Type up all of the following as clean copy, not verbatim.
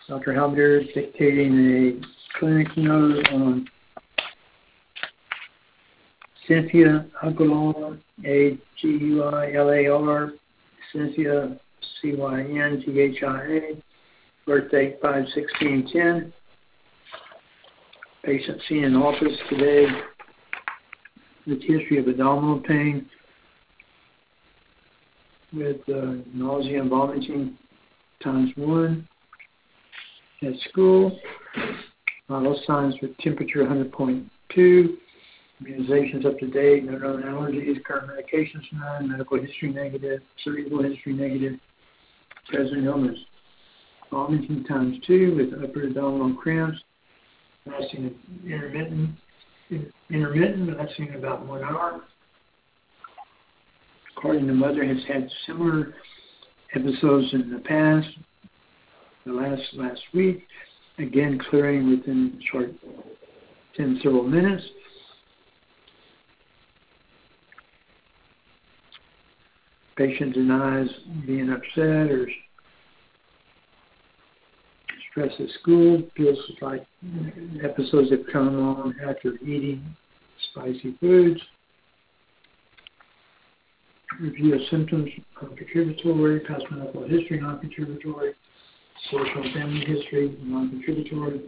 Dr. Halbert is dictating a clinic note on Cynthia Aguilar, Aguilar, Cynthia, Cynthia, birthday 5/16/10. Patient seen in office today with history of abdominal pain, with nausea and vomiting ×1. At school, vital signs with temperature 100.2, immunizations up to date, no known allergies, current medications none, medical history negative, cerebral history negative, present illness. Vomiting ×2 with upper abdominal cramps, lasting intermittent, lasting about 1 hour. According to mother, has had similar episodes in the past. The last week, again clearing within several minutes. Patient denies being upset or stress at school. Feels like episodes have come on after eating spicy foods. Review of symptoms, contributory, past medical history, non-contributory, social and family history, non-contributory.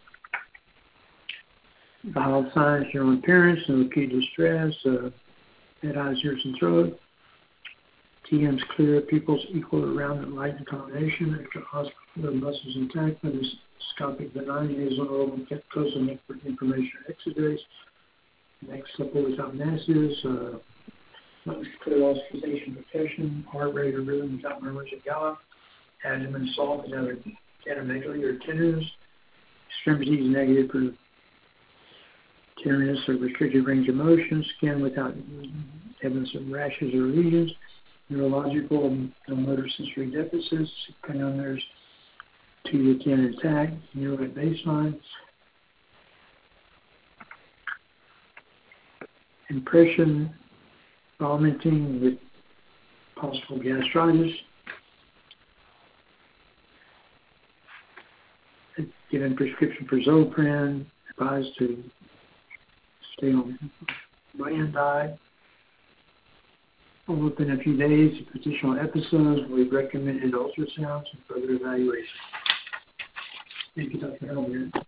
Vital signs, general appearance, no acute distress, head, eyes, ears, and throat. TM's clear, pupils equal to round and light in combination. After hospital, muscles intact, endoscopic benign, nasal, oral, mucosal information exudates. Next, supple without masses. Lungs clear, auscultation, percussion, heart rate or rhythm without murmurs or gallop. Abdomen soft without academically or tenderness. Extremities negative for tenderness or restricted range of motion. Skin without evidence of rashes or lesions. Neurological and motor sensory deficits. Cranial nerves 2 to 10 intact. Neuro at baseline. Impression, vomiting with possible gastritis. Given prescription for Zofran, advised to stay on bland diet. Within a few days, if additional episodes, we've recommended ultrasounds and further evaluation. Thank you, Dr. Halbert.